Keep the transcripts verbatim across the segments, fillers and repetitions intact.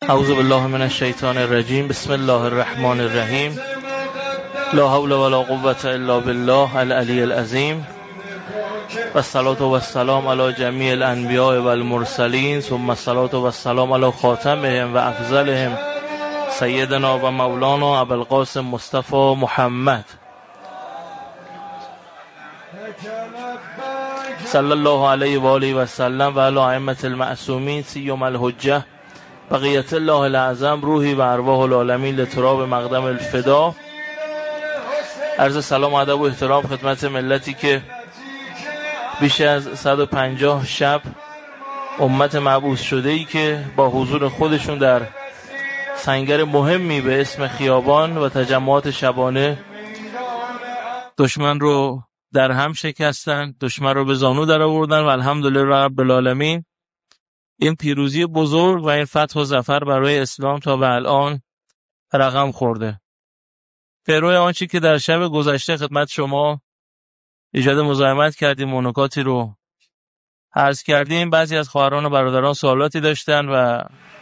اعوذ بالله من الشیطان الرجیم. بسم الله الرحمن الرحیم. لا حول ولا قوة الا بالله العلی العظیم. و الصلاة و السلام علی جمیع الانبیاء و المرسلین، ثم الصلاة و السلام علی خاتمهم و افضلهم سیدنا و مولانا ابوالقاسم مصطفی محمد صلی الله علیه و آله و سلم و علی ائمة المعصومین سیما الحجه بقیت الله الاعظم روحی و ارواح العالمین لتراب مقدم الفدا. عرض سلام و ادب و احترام خدمت ملتی که بیش از صد و پنجاه شب امت مبعوث شده ای که با حضور خودشون در سنگر مهمی به اسم خیابان و تجمعات شبانه دشمن رو در هم شکستن، دشمن رو به زانو در آوردن و الحمدلله رب العالمین این پیروزی بزرگ و این فتح و ظفر برای اسلام تا به الان رقم خورده. پیرو آنچه که در شب گذشته خدمت شما ایجاد مزاحمت کردیم و نکاتی رو عرض کردیم، بعضی از خواهران و برادران سوالاتی داشتن و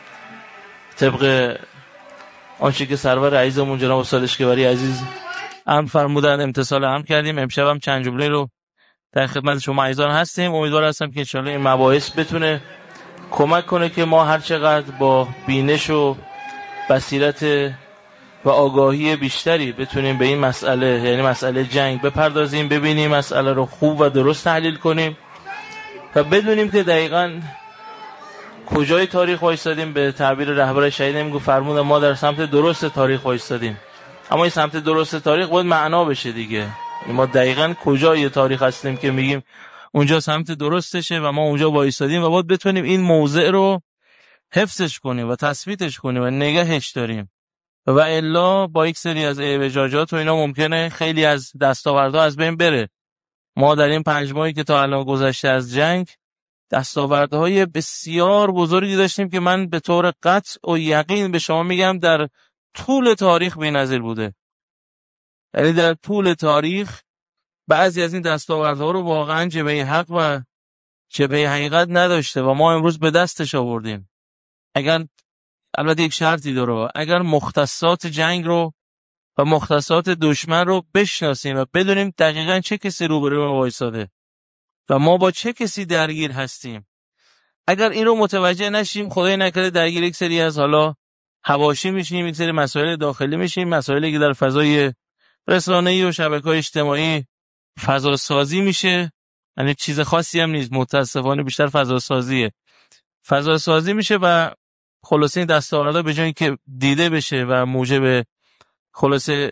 طبق آنچه که سرور عزیزمون جناب استاد اشکبری عزیز امر فرمودن امتثال امر کردیم. امشب هم چند جمله رو در خدمت شما عزیزان هستیم. امیدوار هستم که انشالله این مباحث بتونه کمک کنه که ما هر چقدر با بینش و بصیرت و آگاهی بیشتری بتونیم به این مسئله، یعنی مسئله جنگ بپردازیم، ببینیم مسئله رو خوب و درست تحلیل کنیم و بدونیم که دقیقاً کجای تاریخ وایستادیم. به تعبیر رهبر شهید میگه فرمود ما در سمت درست تاریخ وایستادیم، اما این سمت درست تاریخ باید معنا بشه دیگه. ما دقیقاً کجای تاریخ هستیم که میگیم اونجا سمت درستشه و ما اونجا وایستادیم و باید بتونیم این موضع رو حفظش کنیم و تثبیتش کنیم و نگهش داریم و الا با یک سری از اعوجاجات و اینا ممکنه خیلی از دستاوردها از بین بره. ما در این پنج ماهی که تا الان گذشته از جنگ دستاوردهای بسیار بزرگی داشتیم که من به طور قطع و یقین به شما میگم در طول تاریخ بی‌نظیر بوده. یعنی در طول تاریخ بعضی از این دستاوردها رو واقعا جبهه حق و جبهه حقیقت نداشته و ما امروز به دستش آوردیم. اگر البته یک شرطی داره، اگر مختصات جنگ رو و مختصات دشمن رو بشناسیم و بدونیم دقیقاً چه کسی روبروی ما وایساده و ما با چه کسی درگیر هستیم. اگر این رو متوجه نشیم، خدای نکرده درگیر یک سری از حالا حواشی میشیم، یک سری مسائل داخلی میشیم، مسائلی که در فضای رسانه‌ای و شبکه‌های اجتماعی فضا سازی میشه، یعنی چیز خاصی هم نیست، متاسفانه بیشتر فضا سازیه. فضا سازی میشه و خلاصه این دستاوردها به جای که دیده بشه و موجب خلاصه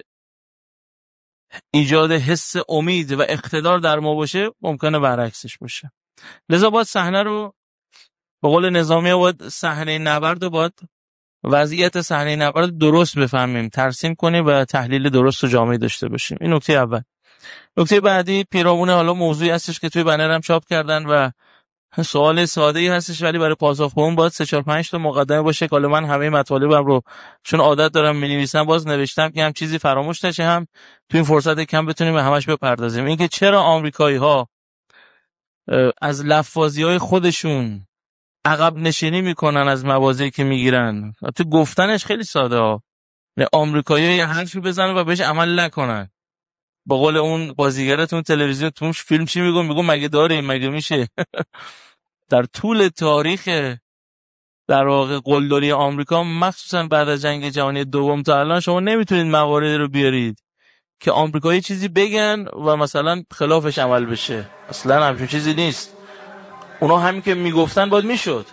ایجاد حس امید و اقتدار در ما باشه، ممکنه برعکسش باشه. لذا باید صحنه رو به قول نظامی باید صحنه نبرد رو باید وضعیت صحنه نبرد درست بفهمیم، ترسیم کنیم و تحلیل درست و جامع داشته باشیم. این نکته اول. نکته بعدی پیرامون حالا موضوعی هستش که توی بنرم چاپ کردن و سوال ساده‌ای هستش ولی برای پاسخ به اون باید سه چهار پنج تا مقدمه باشه. حالا من همه مطالبم رو چون عادت دارم می‌نویسم باز نوشتم که هم چیزی فراموش نشه، هم تو این فرصت کم بتونیم به همش بپردازیم. اینکه چرا آمریکایی‌ها از لفاظی‌های خودشون عقب نشینی میکنن از مواضعی که میگیرن، تو گفتنش خیلی ساده ها. آمریکایی‌ها یه حرفی بزنن و بهش عمل نکنن. با قول اون بازیگرتون تلویزیون تو فیلم چی میگم میگم مگه داریم مگه میشه. در طول تاریخ در واقع قلدری آمریکا مخصوصا بعد از جنگ جهانی دوم تا الان شما نمیتونید مواردی رو بیارید که آمریکایی چیزی بگن و مثلا خلافش عمل بشه. اصلا همچین چیزی نیست. اونا همین که میگفتن باید میشد.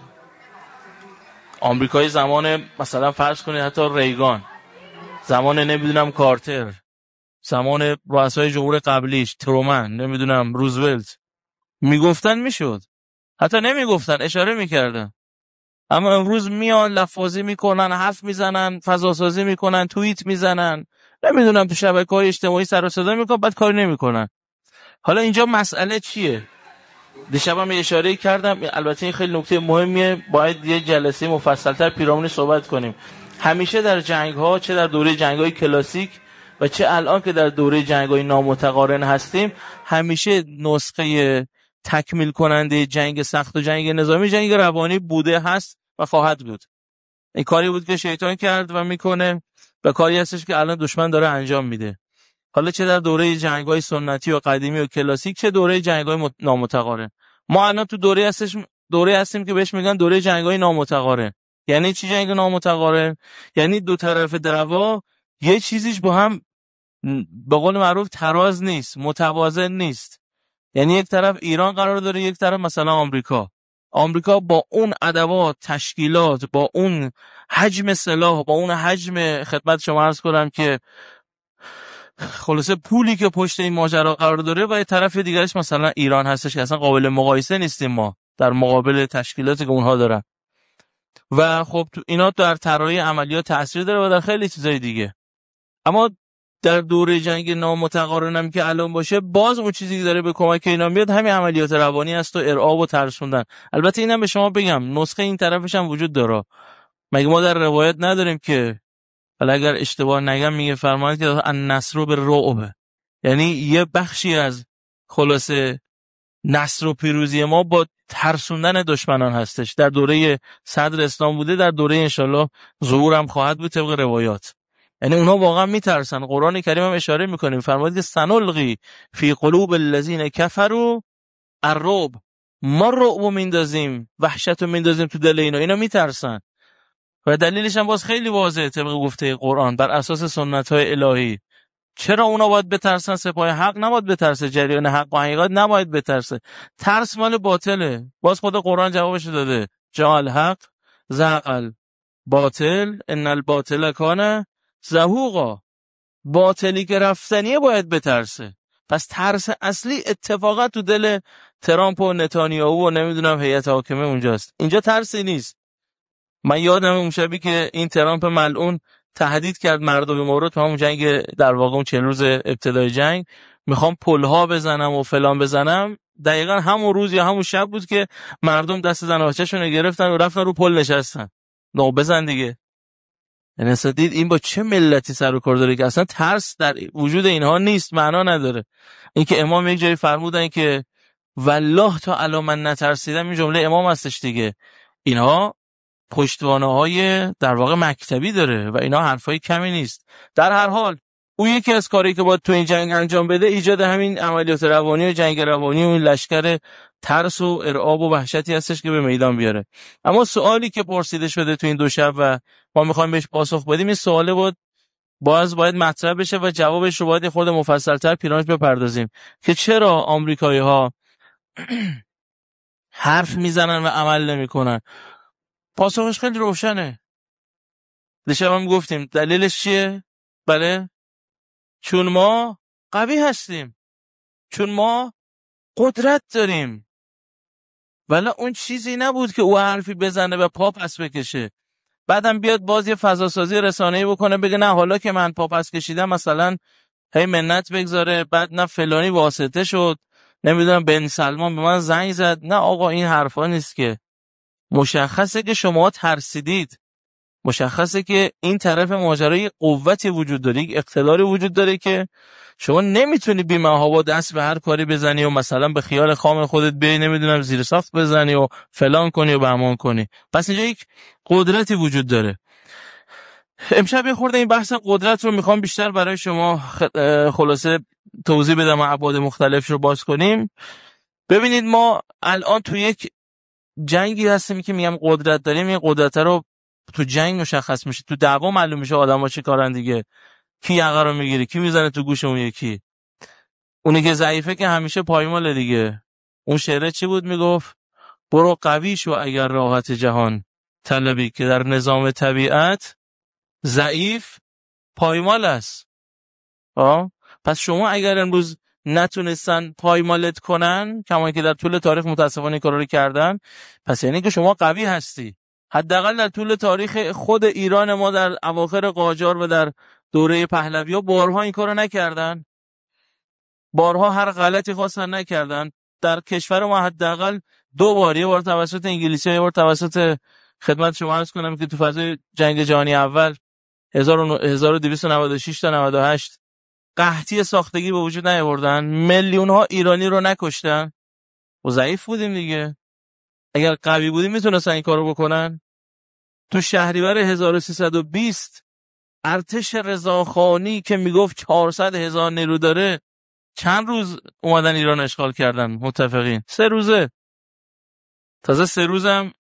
آمریکایی زمان مثلا فرض کنید حتی ریگان، زمان نمیدونم کارتر، زمان رؤسای جمهور قبلیش ترومن، نمیدونم روزولت، میگفتن میشد، حتی نمیگفتن اشاره میکردن. اما امروز میان لفاظی میکنن، حرف میزنن، فضا سازی میکنن، توییت میزنن، نمیدونم تو شبکه‌های اجتماعی سر و صدا میکنن، بعد کاری نمیکنن. حالا اینجا مسئله چیه؟ دیشبم اشاره کردم، البته این خیلی نکته مهمیه، باید یه جلسه مفصل‌تر پیرامون صحبت کنیم. همیشه در جنگ‌ها، چه در دوره جنگ‌های کلاسیک و چه الان که در دوره جنگ‌های نامتقارن هستیم، همیشه نسخه تکمیل کننده جنگ سخت و جنگ نظامی جنگ روانی بوده، هست و خواهد بود. این کاری بود که شیطان کرد و میکنه و کاری هستش که الان دشمن داره انجام میده. حالا چه در دوره جنگ‌های سنتی و قدیمی و کلاسیک، چه دوره جنگ‌های نامتقارن. ما الان تو دوره هستش دوره هستیم که بهش میگن دوره جنگ‌های نامتقارن. یعنی چی جنگ نامتقارن؟ یعنی دو طرف دعوا یه چیزیش با هم به قول معروف تراز نیست، متوازن نیست. یعنی یک طرف ایران قرار داره، یک طرف مثلا آمریکا. آمریکا با اون ادوات، تشکیلات، با اون حجم سلاح، با اون حجم خدمت شما عرض کنم که خلاصه پولی که پشت این ماجرا قرار داره، و یه طرف دیگرش مثلا ایران هستش که اصلا قابل مقایسه نیستیم ما در مقابل تشکیلاتی که اونها دارن. و خب تو اینا در طراحی عملیات تاثیر داره و در خیلی چیزای دیگه. اما در دوره جنگ نامتقارن هم که الان باشه، باز اون چیزی که داره به کمک اینا میاد همین عملیات روانی است و ارعاب و ترسوندن. البته اینم به شما بگم نسخه این طرفش هم وجود داره. مگه ما در روایت نداریم که حالا اگر اشتباه نگم میگه فرمایید که النصر بالرعب، یعنی یه بخشی از خلاصه نصر و پیروزی ما با ترسوندن دشمنان هستش. در دوره صدر اسلام بوده، در دوره انشالله ظهور هم خواهد بود طبق روایات. یعنی اونها واقعا میترسن. قرآن کریم هم اشاره میکنیم، فرمودید که سنلقی فی قلوب الذین کفروا الرعب، ما رعب میندازیم، وحشت رو میندازیم تو دل اینا، اینا میترسن. و دلیلش هم باز خیلی واضحه طبق گفته قرآن بر اساس سنت های الهی. چرا اونا باید بترسن؟ سپاه حق نباید بترسه، جریان حق و حقیقت نباید بترسه. ترس مال باطله. باز خود قرآن جوابش داده، جاء الحق زهق الباطل ان الباطل کان زهوقا. باطلی که رفتنیه باید بترسه. پس ترس اصلی اتفاقا تو دل ترامپ و نتانیاهو و نمیدونم هیئت حاکمه اونجاست. اینجا ترسی نیست. من یادم اون شبی که این ترامپ ملعون تهدید کرد مردم ما رو تو همون جنگ، در واقع اون چند روز ابتدای جنگ، میخوام پلها بزنم و فلان بزنم، دقیقا همون روز یا همون شب بود که مردم دست زناشه‌شون رو گرفتن و رفتن رو پل نشستن. نو بزن دیگه. یعنی اصلا دید این با چه ملتی سر و کار داره که اصلا ترس در وجود اینها نیست، معنا نداره. این که امام یک جایی فرمودن که والله تا الان من نترسیدم، این جمله امام هستش دیگه. اینها پشتوانه‌های در واقع مکتبی داره و اینا حرفای کمی نیست. در هر حال اون یکی از کاری که باید تو این جنگ انجام بده ایجاد همین عملیات روانی و جنگ روانی و این لشکر ترس و ارعاب و وحشتی هستش که به میدان بیاره. اما سوالی که پرسیده شده تو این دو شب و ما میخوایم بهش پاسخ بدیم، این سواله بود باز باید مطرح بشه و جوابش رو باید خود مفصل‌تر پیرامونش بپردازیم که چرا آمریکایی‌ها حرف میزنن و عمل نمیکنن. پاسخش خیلی روشنه. دیشب هم گفتیم دلیلش چیه؟ بله، چون ما قوی هستیم، چون ما قدرت داریم. ولی اون چیزی نبود که او حرفی بزنه و پا پس بکشه، بعدم بیاد باز یه فضا سازی رسانه‌ای بکنه بگه نه حالا که من پا پس کشیدم مثلا هی منت بگذاره، بعد نه فلانی واسطه شد، نمیدونم بن سلمان به من زنگ زد. نه آقا، این حرفا نیست که. مشخصه که شما ترسیدید، مشخصه که این طرف ماجرای قوتی وجود داره، یک اقتداری وجود داره که شما نمیتونی بی محابا دست به هر کاری بزنی و مثلا به خیال خام خودت بی نمیدونم زیر ساخت بزنی و فلان کنی و بهمان کنی. پس اینجا یک قدرتی وجود داره. امشب یه خورده این بحث قدرت رو میخوام بیشتر برای شما خلاصه توضیح بدم و ابعاد مختلفش رو باز کنیم. ببینید ما الان تو یک جنگی هستیم که میگم قدرت داریم. این قدرت رو تو جنگ مشخص میشه، تو دعوا معلوم میشه آدم‌ها چه کارن دیگه. کی یقه رو میگیره، کی میزنه تو گوش اون یکی. اونی که ضعیفه که همیشه پایماله دیگه. اون شعره چی بود میگفت؟ برو قوی شو اگر راحت جهان طلبی، که در نظام طبیعت ضعیف پایمال است. آه؟ پس شما اگر امروز نتونستن پایمالت کنن، کما که در طول تاریخ متاسفانه کارا رو کردن، پس یعنی که شما قوی هستی. حداقل در طول تاریخ خود ایران ما در اواخر قاجار و در دوره پهلوی‌ها بارها این کارو نکردن، بارها هر غلطی خواستن نکردن. در کشور ما حداقل دو بار، یه بار توسط انگلیسی‌ها، یه بار توسط خدمت شما عرض کنم که تو فضای جنگ جهانی اول هزار و دویست و نود و شش تا نود و هشت قحطی ساختگی به وجود نیاوردن، میلیون ها ایرانی رو نکشتن. و ضعیف بودیم دیگه. اگر قوی بودیم میتونستن این کارو بکنن؟ تو شهریور هزار و سیصد و بیست ارتش رضاخانی که میگفت چهارصد هزار نیرو داره چند روز اومدن ایران اشغال کردن متفقین؟ سه روزه. تازه سه روزم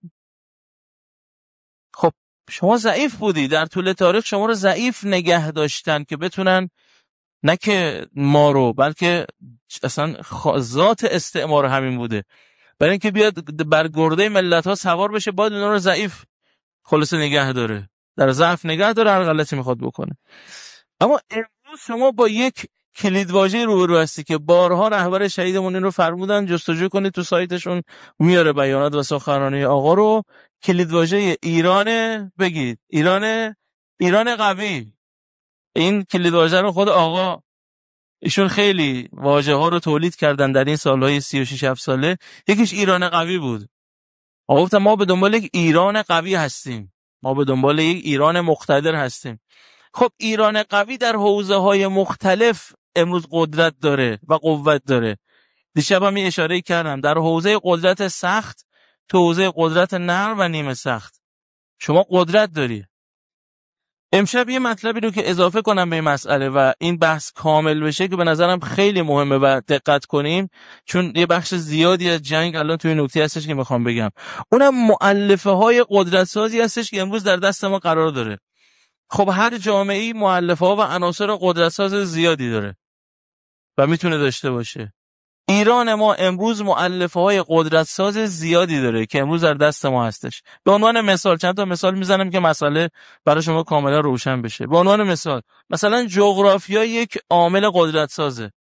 خب شما ضعیف بودی، در طول تاریخ شما رو ضعیف نگه داشتن که بتونن نه که ما رو، بلکه اصلا ذات استعمار همین بوده، برای اینکه بیاد بر گرده ملت ها سوار بشه باید اونا رو ضعیف خلاص نگه داره، در ضعف نگه داره، هر غلطی میخواد بکنه. اما امروز شما با یک کلیدواژه روبرو هستی که بارها رهبر شهیدمون این رو فرمودن، جستجو کنید تو سایتشون میاره بیانات و سخنرانی آقا رو. کلیدواژه ایران بگید، ایران ایران قوی. این کلیدواژه رو خود آقا ایشون خیلی واژه ها رو تولید کردن در این سالهای سی و شش هفت ساله. یکیش ایران قوی بود. آقا گفتن ما به دنبال یک ایران قوی هستیم، ما به دنبال یک ایران مقتدر هستیم. خب ایران قوی در حوزه های مختلف امروز قدرت داره و قوت داره. دیشب هم اشاره کردم در حوزه قدرت سخت، تو حوزه قدرت نرم و نیمه سخت شما قدرت داری. امشب یه مطلبی رو که اضافه کنم به این مسئله و این بحث کامل بشه که به نظرم خیلی مهمه و دقت کنیم، چون یه بخش زیادی از جنگ الان توی نکته هستش که میخوام بگم، اونم مؤلفه های قدرت سازی هستش که امروز در دست ما قرار داره. خب هر جامعه‌ای مؤلفه ها و عناصر قدرت ساز زیادی داره و میتونه داشته باشه. ایران ما امروز مؤلفه های قدرت ساز زیادی داره که امروز در دست ما هستش. به عنوان مثال چند تا مثال میزنم که مسئله برای شما کاملا روشن بشه. به عنوان مثال مثلا جغرافیا یک عامل قدرت سازه.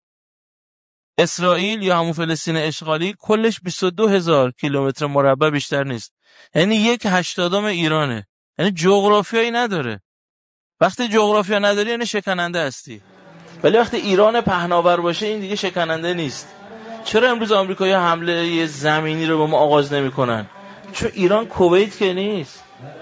اسرائیل یا همون فلسطین اشغالی کلش بیست و دو هزار کیلومتر مربع بیشتر نیست، یعنی یک هشتادم ایرانه، یعنی جغرافیایی نداره. وقتی جغرافیا نداری یعنی شکننده هستی، ولی وقتی ایران پهناور باشه این دیگه شکننده نیست. چرا امروز آمریکایی‌ها حمله زمینی رو به ما آغاز نمی‌کنن؟ چون ایران کویت که نیست،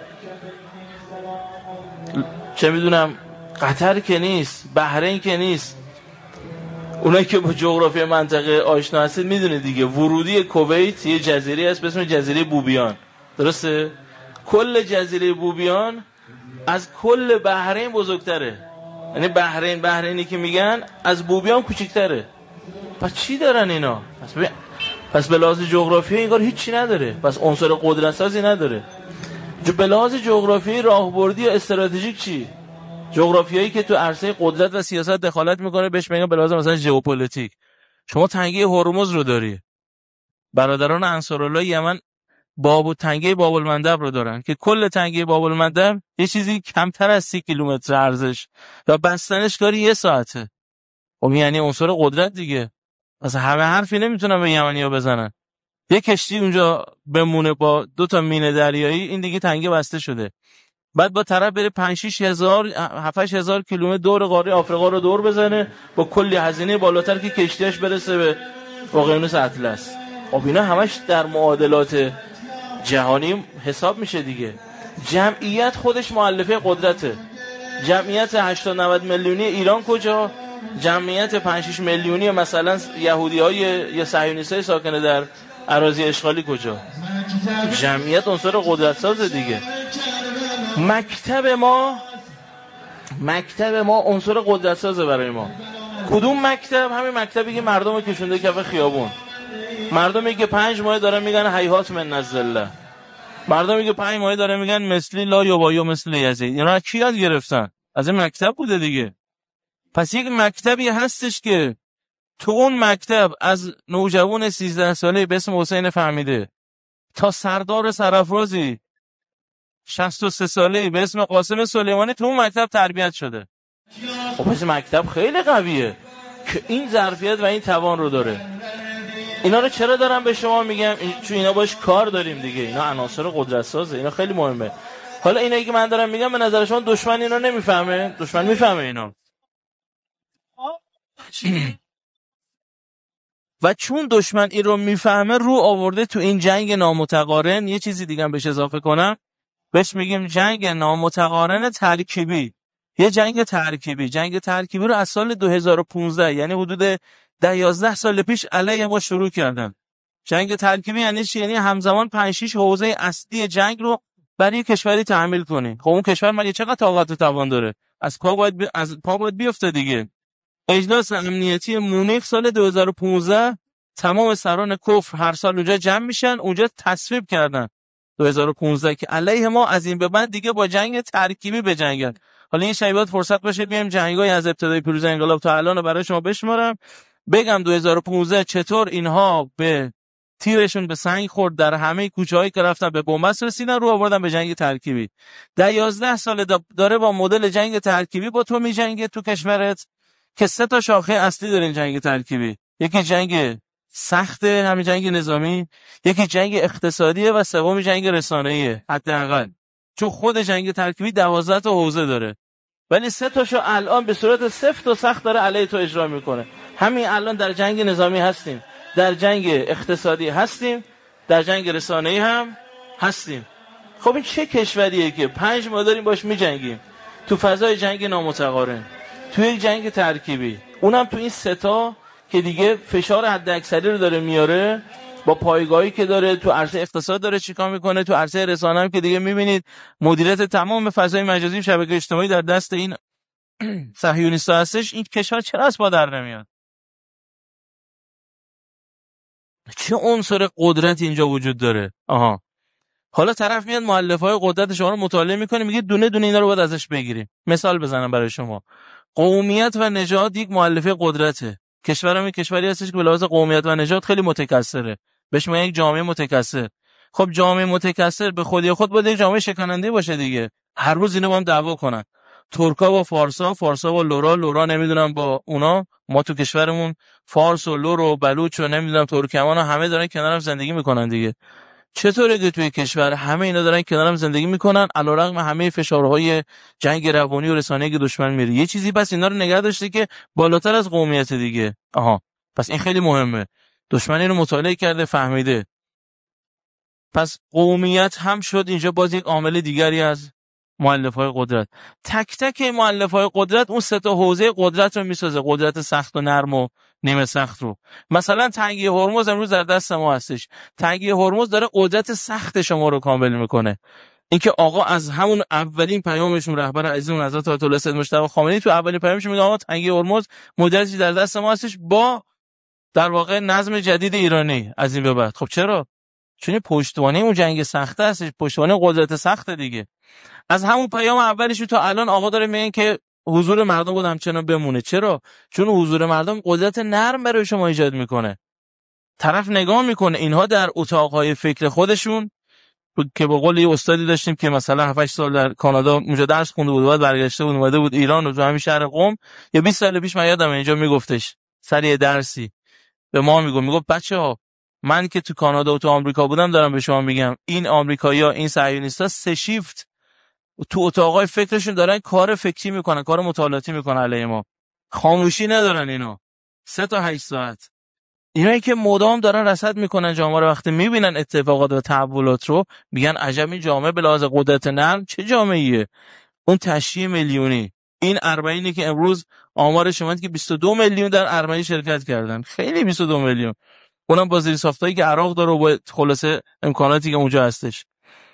چه میدونم قطر که نیست، بحرین که نیست. اونایی که با جغرافی منطقه آشنا هستید میدونید دیگه، ورودی کویت یه جزیره هست به اسم جزیره بوبیان، درسته؟ کل جزیره بوبیان از کل بحرین بزرگتره، یعنی بحرین بحرینی که میگن از بوبیان کوچیک‌تره. پس چی دارن اینا؟ پس, ب... پس به لحاظ جغرافیایی انگار هیچی نداره، پس عنصر قدرت سازی نداره. جو به لحاظ جغرافیایی راهبردی یا استراتژیک چی؟ جغرافیایی که تو عرصه قدرت و سیاست دخالت میکنه بهش میگن به لحاظ مثلا ژئوپلیتیک. شما تنگه هرمز رو داری، برادران انصارالله یمن باب و تنگه باب المندب رو دارن که کل تنگه باب المندب یه چیزی کمتر از سی کیلومتر ارزش و بستنش کاری یه ساعته. خب یعنی عنصر قدرت دیگه. از همه حرفی نمیتونن به یمنی‌ها بزنن. یه کشتی اونجا بمونه با دو تا مینه دریایی، این دیگه تنگه بسته شده. بعد با طرف بره پنج شش هزار هفت هشت هزار کیلومتر دور قاره آفریقا رو دور بزنه با کلی هزینه بالاتر که کشتیش برسه به اقیانوس اطلس. خب اینا همش در معادلات جهانی حساب میشه دیگه. جمعیت خودش مؤلفه قدرته. جمعیت هشتاد نود میلیونی ایران کجا؟ جمعیت پنج شش میلیونی مثلا یهودی‌های یا صهیونیست‌های ساکن در اراضی اشغالی کجا؟ جمعیت عنصر قدرت ساز دیگه. مکتب ما مکتب ما عنصر قدرت سازه برای ما. کدوم مکتب؟ همین مکتبی که مردم کشونده کف خیابون، مردمی که پنج ماه دارن میگن هیهات من نزله، مردمی که پنج ماه دارن میگن مثلی لا یبایو مثل یزید. اینا کی یاد گرفتن؟ از این مکتب بوده دیگه. پس یک مکتبی هستش که تو اون مکتب از نوجوان سیزده ساله به اسم حسین فهمیده تا سردار سرافرازی شصت و سه ساله به اسم قاسم سلیمانی تو اون مکتب تربیت شده. خب این مکتب خیلی قویه که این ظرفیت و این توان رو داره. اینا رو چرا دارم به شما میگم؟ چون اینا باش کار داریم دیگه. اینا عناصر قدرت سازه، اینا خیلی مهمه. حالا اینایی که من دارم میگم به نظر شما دشمن اینا نمیفهمه؟ دشمن میفهمه اینا. و چون دشمن این رو میفهمه رو آورده تو این جنگ نامتقارن. یه چیزی دیگه هم بهش اضافه کنم، بهش میگیم جنگ نامتقارن ترکیبی. یه جنگ ترکیبی جنگ ترکیبی رو از سال دو هزار و پانزده یعنی حدود ده یازده سال پیش علیه ما شروع کردن. جنگ ترکیبی یعنی چی؟ یعنی همزمان پنج شش حوزه اصلی جنگ رو برای کشوری تحمیل کنی. خب اون کشور مگه چقدر طاقت و توان داره؟ از پا باید بی... از پا باید بیفته دیگه. اجلاس امنیتی مونیخ سال دو هزار و پانزده تمام سران کفر هر سال اونجا جمع میشن، اونجا تصویب کردن دو هزار و پانزده که علیه ما از این به بعد دیگه با جنگ ترکیبی بجنگن. حالا این شبیات فرصت باشه بیایم جنگای از ابتدای پیروزی انقلاب تا الان رو برای شما بشمارم، بگم دو هزار و پانزده چطور اینها به تیرشون به سنگ خورد، در همه کوچه‌هایی که رفتن به بنبست رسیدن، رو آوردن به جنگ ترکیبی. در یازده سال داره با مدل جنگ ترکیبی با تو میجنگه تو کشورت که سه تا شاخه اصلی داره این جنگ ترکیبی. یکی جنگ سخته، همین جنگ نظامی، یکی جنگ اقتصادیه و سومی جنگ رسانه‌ایه حداقل. چون خود جنگ ترکیبی دوازده تا حوزه داره، ولی سه تاشو الان به صورت سفت و سخت داره علیه تو اجرا میکنه. همین الان در جنگ نظامی هستیم، در جنگ اقتصادی هستیم، در جنگ رسانه‌ای هم هستیم. خب این چه کشوریه که پنج ماه داریم باش میجنگیم تو فضای جنگ نامتقارن، تو یک جنگ ترکیبی، اونم تو این سه تا که دیگه فشار حداکثری رو داره میاره، با پایگاهی که داره تو عرصه اقتصاد داره چیکار میکنه، تو عرصه رسانه هم که دیگه میبینید مدیریت تمام فضای مجازی و شبکه اجتماعی در دست این صهیونیست‌ها هستش. این کشور چرا از پا در نمیاد؟ چه عنصر قدرت اینجا وجود داره؟ آها، حالا طرف میاد مؤلفه‌های قدرت شما رو مطالعه میکنه، میگه دونه دونه اینا رو باید ازش بگیریم. مثال بزنم برای شما، قومیت و نژاد یک مؤلفه قدرته. کشورم یک کشوری هستش که به لحاظ قومیت و نژاد خیلی متکثره، بهش میگن یک جامعه متکثر. خب جامعه متکثر به خودی خود باید یک جامعه شکننده باشه دیگه. هر روز اینا با هم دعوا کنن، ترکا با فارسا، فارسا با لورا، لورا نمیدونم با اونا. ما تو کشورمون فارس و لور و بلوچ و نمیدونم ترکمن همه دارن کنارم زندگی میکنن دیگه. چطوره که توی کشور همه اینا دارن کنارم زندگی میکنن علیرغم همه فشارهای جنگ روانی و رسانه‌ای که دشمن میره؟ یه چیزی پس اینا رو نگه داشته که بالاتر از قومیت دیگه. آها، پس این خیلی مهمه. دشمن اینو مطالعه کرده، فهمیده. پس قومیت هم شد اینجا باز یک عامل دیگری از مؤلفه‌های قدرت. تک تک مؤلفه‌های قدرت اون سه تا حوزه قدرت رو میسازه، قدرت سخت و نرم و نیمه سخت رو. مثلا تنگی هرمز امروز در دست ما هستش. تنگی هرمز داره قدرت سخت شما رو کامل میکنه. اینکه آقا از همون اولین پیامشون رهبر عزیزمون حضرت آیت الله سید مجتبی خامنه‌ای تو اولین پیامش میگه آقا تنگی هرمز مدتی در دست ما هستش با در واقع نظم جدید ایرانی از این به بعد. خب چرا؟ چون پشتوانه اون جنگ سخت هستش، پشتوانه قدرت سخت دیگه. از همون پیام اولش تا الان آقا داره میگن که حضور مردم بود همچنان بمونه. چرا؟ چون حضور مردم قدرت نرم برای شما ایجاد میکنه. طرف نگاه میکنه اینها در اتاقهای فکر خودشون که به قول یه استادی داشتیم که مثلا هفت هشت سال در کانادا اونجا درس خونده بود، بعد برگشته بود اومده بود ایران و تو همین شهر قم، یا بیست سال پیش من یادم اینجا میگفتش سر یه درسی به ما میگفت میگفت بچه‌ها من که تو کانادا و تو آمریکا بودم دارم به شما میگم این آمریکایی‌ها این صهیونیست‌ها سه شیفت تو اتاقای فکرشون دارن کار فکری میکنن، کار مطالعاتی میکنن علیه ما. خاموشی ندارن اینا. سه تا هشت ساعت. اینایی که مدام دارن رصد میکنن جامعه رو، وقتی میبینن اتفاقات و تحولات رو میگن عجب این جامعه به لحاظ قدرت نرم چه جامعه‌ایه. اون تشییع میلیونی، این اربعینی که امروز آمارش اومد که بیست و دو میلیون در اربعین شرکت کردن. خیلی بیست و دو میلیون. اونم با زیرساختایی که عراق داره و با خلاصه امکاناتی که اونجا هستش.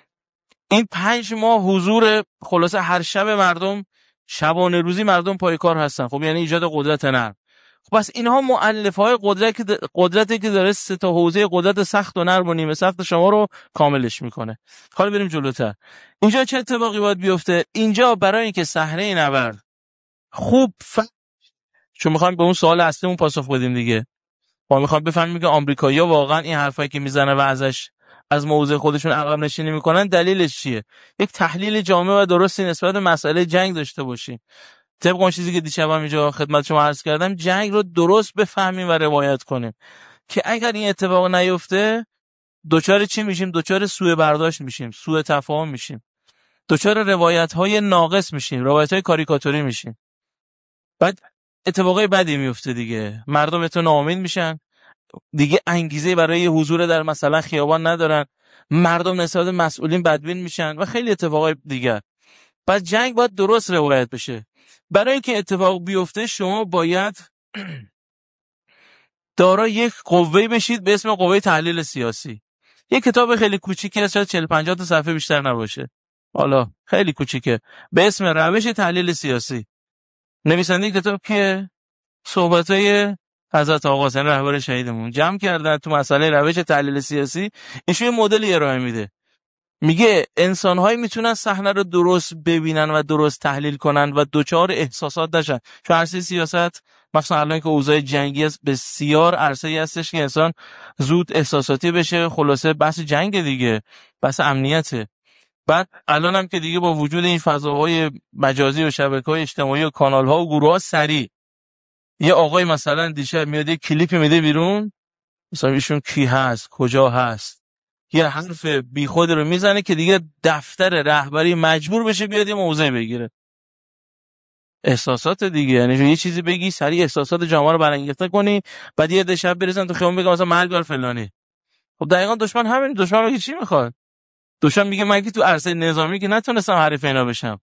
این پنج ماه حضور خلاصه هر شب مردم شبانه روزی مردم پای کار هستن. خب یعنی ایجاد قدرت نرم. خب پس اینها مؤلفه‌های قدرت که قدرتی که داره سه تا حوزه قدرت سخت و نرم و نیمه سخت شما رو کاملش میکنه. حالا بریم جلوتر. اینجا چه اتفاقی باید بیفته؟ اینجا برای اینکه صحنه نبرد خوب ف... چون میخوایم به اون سوال اصلیمون پاسخ بدیم دیگه. ما میخوایم بفهمیم که آمریکایی‌ها واقعا این حرفایی که میزنه و ازش از موضع خودشون عقب نشینی میکنن دلیلش چیه؟ یک تحلیل جامع و درستی نسبت به مسئله جنگ داشته باشیم. طبق اون چیزی که دیشب اینجا خدمت شما عرض کردم، جنگ رو درست بفهمیم و روایت کنیم که اگر این اتفاق نیفته دوچار چی میشیم؟ دوچار سوء برداشت میشیم، سوء تفاهم میشیم، دوچار روایت‌های ناقص میشیم، روایت‌های کاریکاتوری میشیم. بعد اتفاقای بدی میفته دیگه. مردم تو ناامید میشن، دیگه انگیزه برای حضور در مثلا خیابان ندارن، مردم نسبت به مسئولین بدبین میشن و خیلی اتفاقای دیگه. پس جنگ باید درست روایت بشه. برای اینکه اتفاق بیفته شما باید دارای یک قوه بشید به اسم قوه تحلیل سیاسی. یه کتاب خیلی کوچیکی است، شاید چهل پنجاه تا صفحه بیشتر نباشه، حالا خیلی کوچیکه، به اسم روش تحلیل سیاسی. نویسنده کتاب کیه؟ صحبتای حضرت آقا حسین رهبر شهیدمون جمع کردن تو مسئله روش تحلیل سیاسی. ایشون یه مدلی ارائه میده، میگه انسان‌هایی میتونن صحنه رو درست ببینن و درست تحلیل کنن و دوچار احساسات نشن. چون عرصه سیاست مثلا الان که اوضاع جنگی است، بسیار عرصه‌ای هستش که انسان زود احساساتی بشه. خلاصه بحث جنگ دیگه، بحث امنیته. بعد الان هم که دیگه با وجود این فضاهای مجازی و شبکه‌های اجتماعی و کانال‌ها و گروه‌ها، سریع یه آقای مثلا دیشب میاد یه کلیپی میده بیرون، مثلا ایشون کی هست، کجا هست، یه حرف بیخود رو میزنه که دیگه دفتر رهبری مجبور بشه بیاد یه موضع بگیره. احساسات دیگه، یعنی یه چیزی بگی سریع احساسات جامعه رو برانگیخته کنی، بعد یه شب بریزن تو خیابون بگن مثلا مرگ بر فلانی. خب دقیقاً دشمن همین، دشمن میگه چی میخواد؟ دشمن میگه من که تو عرصه نظامی که نتونستم حریف اینا بشم،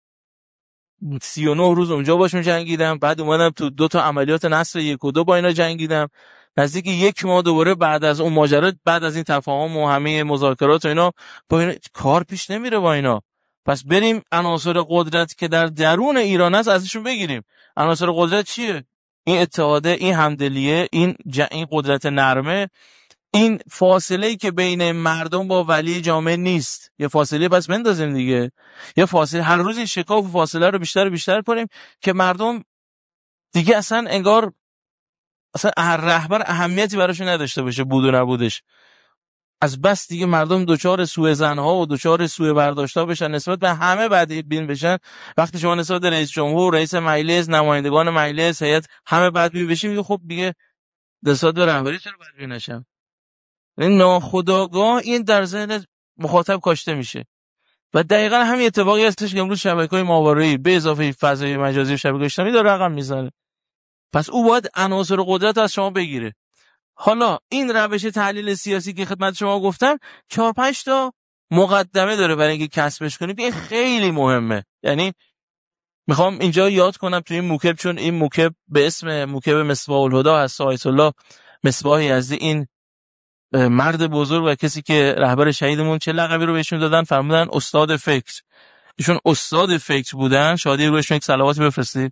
سی و نه روز اونجا باشون جنگیدم، بعد اومدم تو دو تا عملیات نصر یک و دو با اینا جنگیدم، نزدیک یک ماه دوباره بعد از اون ماجرا، بعد از این تفاهم و همه مذاکرات و اینا، با اینا کار پیش نمیره با اینا. پس بریم عناصر قدرت که در درون ایران هست ازشون بگیریم. عناصر قدرت چیه؟ این اتحاده، این همدلیه، این ج... این قدرت نرمه، این فاصله‌ای که بین مردم با ولی جامعه نیست. یه فاصله پس بندازیم دیگه، یه فاصله، هر روز این شکاف و فاصله رو بیشتر و بیشتر کنیم که مردم دیگه اصلا انگار اصلا هر رهبر اهمیتی براشون نداشته باشه، بود و نبودش. از بس دیگه مردم دوچار سوء ظن‌ها و دوچار سوء برداشت‌ها بشن، نسبت به همه بدبین بشن. وقتی شما نسبت به رئیس جمهور، رئیس مجلس، نمایندگان مجلس، هیئت همه بدبین بشین، میگه خب دیگه نسبت به رهبری چرا بدبین نشم؟ این ناخودآگاه این در ذهن مخاطب کاشته میشه و دقیقاً همین اتفاقی هستش که امروز شبکه‌های ماهواره‌ای به اضافه فضای مجازی و شبکه‌های اجتماعی داره رقم میزنه. پس او باید عناصر قدرت از شما بگیره. حالا این روش تحلیل سیاسی که خدمت شما گفتم چهار پنج تا مقدمه داره برای اینکه کسبش کنید. این خیلی مهمه. یعنی میخوام اینجا یاد کنم توی این موکب، چون این موکب به اسم موکب مصباح الهدی هست، آیت الله مصباح یزدی، این مرد بزرگ و کسی که رهبر شهیدمون چه لقبی رو بهشون دادن؟ فرمودن استاد فکر. ایشون استاد فکر بودن. شادی رو بهشون یک صلواتی بفرستید.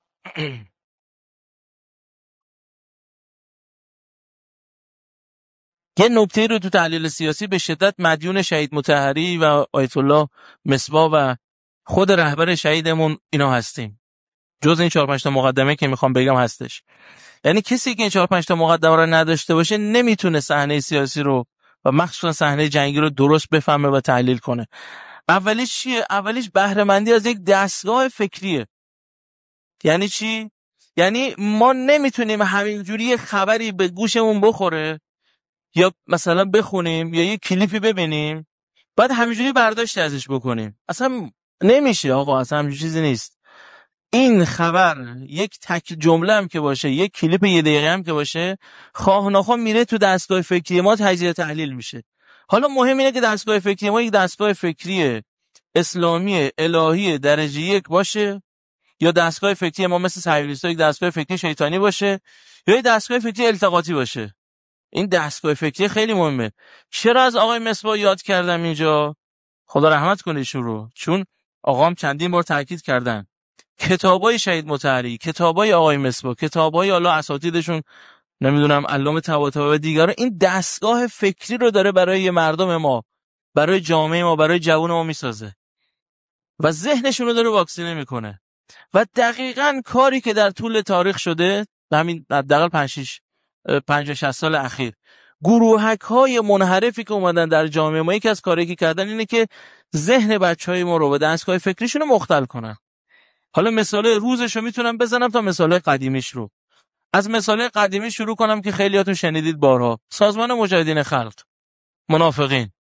یه نکته رو تو تحلیل سیاسی به شدت مدیون شهید مطهری و آیت الله مصباح و خود رهبر شهیدمون اینا هستیم. جز این چهار پنج تا مقدمه که میخوام بگم هستش. یعنی کسی که این چهار پنج تا مقدمه رو نداشته باشه نمیتونه صحنه سیاسی رو و مخصوصا صحنه جنگی رو درست بفهمه و تحلیل کنه. اولیش چیه؟ اولیش بهره مندی از یک دستگاه فکریه. یعنی چی؟ یعنی ما نمیتونیم همینجوری یه خبری به گوشمون بخوره یا مثلا بخونیم یا یه کلیپی ببینیم بعد همینجوری برداشت ازش بکنیم. اصلا نمیشه آقا، اصلا همین چیزی نیست. این خبر یک تک جمله هم که باشه، یک کلیپ یه دقیقه هم که باشه، خواه ناخواه میره تو دستگاه فکری ما، تجزیه تحلیل میشه. حالا مهم اینه که دستگاه فکری ما یک دستگاه فکری اسلامی الهی درجه یک باشه یا دستگاه فکری ما مثل صهیونیست‌ها یک دستگاه فکری شیطانی باشه یا یک دستگاه فکری التقاطی باشه. این دستگاه فکری خیلی مهمه. چرا از آقای مصباح یاد کردم اینجا؟ خدا رحمت کنه ایشون رو، چون آقام چندین بار تاکید کردن کتابای شهید مطهری، کتابای آقای مصباح، کتابای الله اساتیدشون، نمیدونم علامه طباطبایی و دیگران، این دستگاه فکری رو داره برای مردم ما، برای جامعه ما، برای جوان ما میسازه و ذهنشون رو داره واکسینه میکنه. و دقیقاً کاری که در طول تاریخ شده، همین حداقل پنج شش پنجاه شصت سال اخیر، گروهک‌های منحرفی که اومدن در جامعه ما، یکی از کارهایی که کردن اینه که ذهن بچهای ما رو به دستگاه فکریشون رو مختل کنن. حالا مثال روزش رو میتونم بزنم تا مثال قدیمیش رو. از مثال قدیمی شروع کنم که خیلیاتون شنیدید بارها. سازمان مجاهدین خلق، منافقین.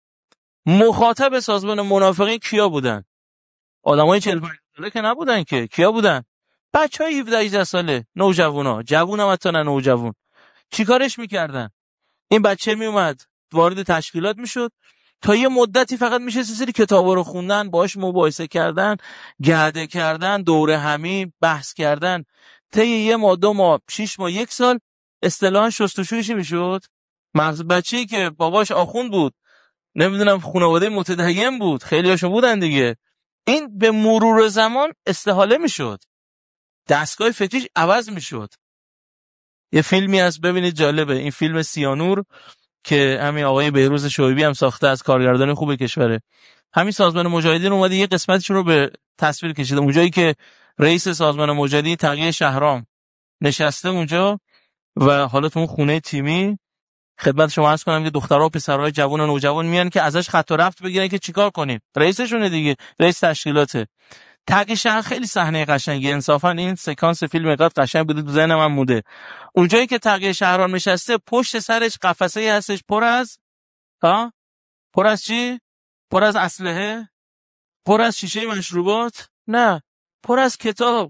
مخاطب سازمان منافقین کیا بودن؟ آدمای چهل پنجاه ساله که نبودن که. کیا بودن؟ بچهای هفده هجده ساله، نوجوانا، جوون هم حتی نه نوجوون. چیکارش میکردن؟ این بچه میومد وارد تشکیلات میشد، تا یه مدتی فقط میشه سری کتابا رو خوندن، باهاش مباحثه کردن، گرده کردن، دوره همی بحث کردن. تا یه ماه، دو ماه، شش ماه، یک سال، اصطلاحاً شستشویش میشد مغز بچه‌ای که باباش آخوند بود، نمیدونم خانواده متدین بود، خیلی هاشون بودن دیگه، این به مرور زمان استحاله میشد، دستگاه فکریش عوض میشد. یه فیلمی هست ببینید جالبه، این فیلم سیانور که همین آقای بهروز شعیبی هم ساخته، از کارگردان خوب کشوره. همین سازمان مجاهدین اومده یه قسمتش رو به تصویر کشیده، اونجایی که رئیس سازمان مجاهدین تقی شهرام نشسته اونجا و حالا تو اون خونه تیمی خدمت شما عرض کنم که دخترها و پسرهای جوان و نوجوان میان که ازش خط و رفت بگیرن که چیکار کنیم، رئیسشونه دیگه، رئیس تشکیلاته. تقی شهر خیلی صحنه قشنگی، انصافا این سکانس فیلم اینقدر قشنگ بود تو ذهن من مونده. اونجایی که تقی شهران نشسته پشت سرش قفسه‌ای هستش پر از ها پر از چی؟ پر از اسلحه؟ پر از شیشه مشروبات؟ نه، پر از کتاب.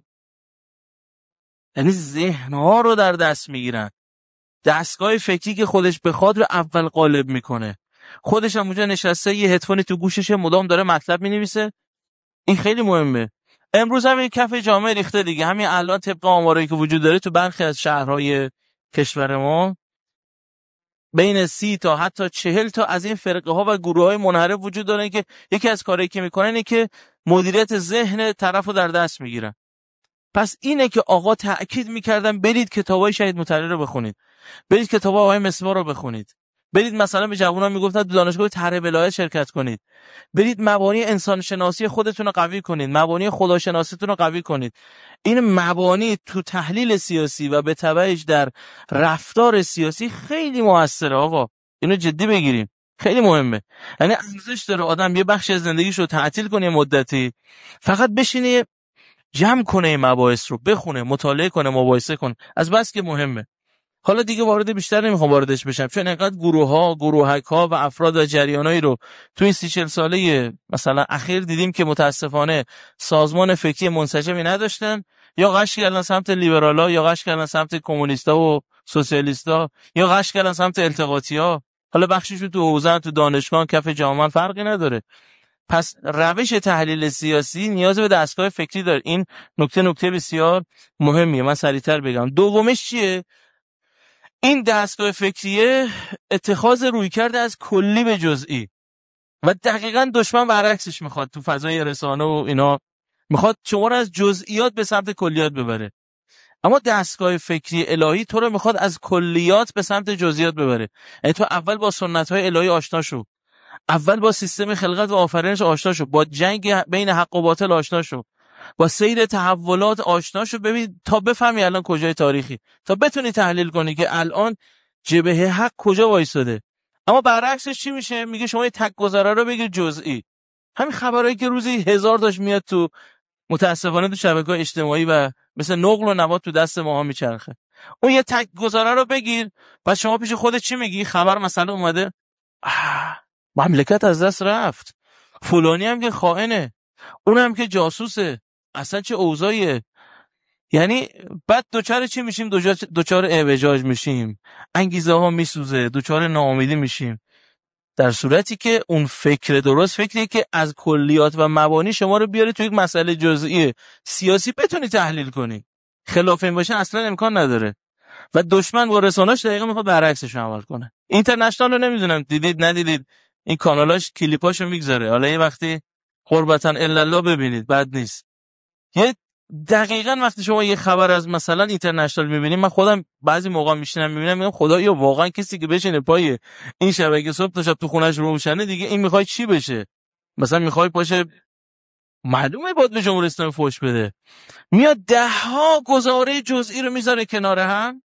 یعنی ذهن‌ها رو در دست میگیرن. دستگاه فکری که خودش بخواد رو اول قالب میکنه. خودش هم اونجا نشسته یه هدفونی تو گوششه، مدام داره مطلب مینویسه. این خیلی مهمه. امروز هم این کف جامعه ریخته دیگه. همین الان طبق آمارایی که وجود داره تو برخی از شهرهای کشور ما بین سی تا حتی چهل تا از این فرقه ها و گروه های منحرف وجود دارن که یکی از کارهایی که میکنن اینه که مدیریت ذهن طرفو در دست میگیرن. پس اینه که آقا تأکید میکردن برید کتابای شهید مطهری رو بخونید، برید کتابای آقای مصباح رو بخونید، برید مثلا به جوانان میگفتن تو دانشگاه طرح ولایت شرکت کنید، برید مبانی انسان شناسی خودتون رو قوی کنید، مبانی خداشناسیتون رو قوی کنید. این مبانی تو تحلیل سیاسی و به تبعش در رفتار سیاسی خیلی موثره آقا، اینو جدی بگیریم، خیلی مهمه. یعنی ارزش داره آدم یه بخش از زندگیش رو تعطیل کنه مدتی، فقط بشینه جمع کنه مباحث رو، بخونه، مطالعه کنه، مباحثه کنه، از بس که مهمه. حالا دیگه وارد بیشتر نمیخوام واردش بشم، چون اینقدر گروه ها، گروهک ها و افراد و جریانایی رو تو این سی چهل ساله مثلا اخیر دیدیم که متاسفانه سازمان فکری منسجمی نداشتن، یا غش کردن سمت لیبرالا، یا غش کردن سمت کمونیستا و سوسیالیستا، یا غش کردن سمت التقاطی‌ها. حالا بخشیشو تو حوزه، تو دانشگاه، کف جامعه فرقی نداره. پس روش تحلیل سیاسی نیاز به دستگاه فکری داره. این نکته نکته بسیار مهمیه. من سریعتر بگم. دومش چیه؟ این دستگاه فکریه اتخاذ رویکرد از کلی به جزئی و دقیقاً دشمن برعکسش میخواد. تو فضای رسانه و اینا میخواد شما رو از جزئیات به سمت کلیات ببره، اما دستگاه فکری الهی تو رو میخواد از کلیات به سمت جزئیات ببره. یعنی تو اول با سنت‌های الهی آشنا شو، اول با سیستم خلقت و آفرینش آشنا شو، با جنگ بین حق و باطل آشنا شو، با سیر تحولات آشنا شو، ببین تا بفهمی الان کجای تاریخی، تا بتونی تحلیل کنی که الان جبهه حق کجا وایساده. اما برعکسش چی میشه؟ میگه شما یه تک گذره رو بگیر جزئی. همین خبرایی که روزی هزار تاش میاد تو متاسفانه تو شبکه‌های اجتماعی و مثل نقل و نبات تو دست ماها میچرخه. اون یه تک گذره رو بگیر، بعد شما پیش خودت چی میگی؟ خبر مثلا اومده مملکت از دست رفت، فلانی هم که خائنه، اونم که جاسوسه، اصلا چه اوضاعیه. یعنی بعد دوچار چی میشیم؟ دوچار اعوجاج میشیم، انگیزه ها میسوزه، دوچار ناامیدی میشیم. در صورتی که اون فکر درست فکریه که از کلیات و مبانی شما رو بیاره تو یک مسئله جزئی سیاسی بتونی تحلیل کنی. خلاف این باشه اصلا امکان نداره. و دشمن با رسانه‌اش دقیقاً میخواد برعکسش عمل کنه. اینترنشنال رو نمیدونم دیدید ندیدید، این کانالاش کلیپاشو میگذاره، حالا یه وقتی قربتاً الا الله ببینید، بد نیست. یه دقیقاً وقتی شما یه خبر از مثلا اینترنشنال میبینید، من خودم بعضی موقع میشینم میبینم میگم خدایا واقعا کسی که بشینه پای این شبکه صبح تا شب تو خونش روشنه دیگه، این میخواد چی بشه؟ مثلا میخواد باشه معلومه باید به جمهوری اسلامی فوش بده، میاد ده ها گزاره جزئی رو میذاره کنار هم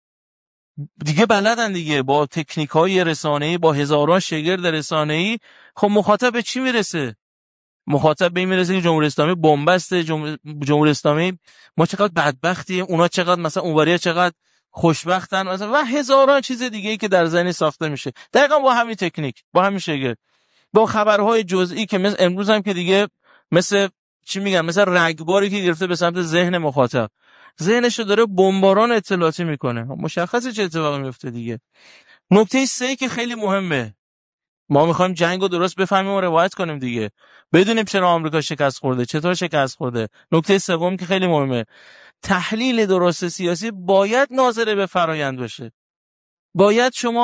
دیگه، بلدن دیگه با تکنیک‌های رسانه‌ای، با هزاران شاگرد رسانه‌ای. خب مخاطب به چی میرسه؟ مخاطب به این میرسه که جمهوری اسلامی بنبسته، جمهوری اسلامی ما چقدر بدبختیم، اونا چقدر مثلا اونوریا چقدر خوشبختن مثلا، و هزاران چیز دیگه‌ای که در ذهن ساخته میشه دقیقاً با همین تکنیک، با همین شاگرد، با خبرهای جزئی که مثل امروز هم که دیگه مثل چی میگن، مثل رگباری که گرفته به سمت ذهن مخاطب، ذهنشو داره بمباران اطلاعاتی میکنه. مشخصه چه اتفاقی میفته دیگه. نکته سه که خیلی مهمه، ما میخوایم جنگو درست بفهمیم و روایت کنیم دیگه، بدونیم چرا آمریکا شکست خورده، چطور شکست خورده. نکته سوم که خیلی مهمه، تحلیل درست سیاسی باید ناظر به فرایند باشه. باید شما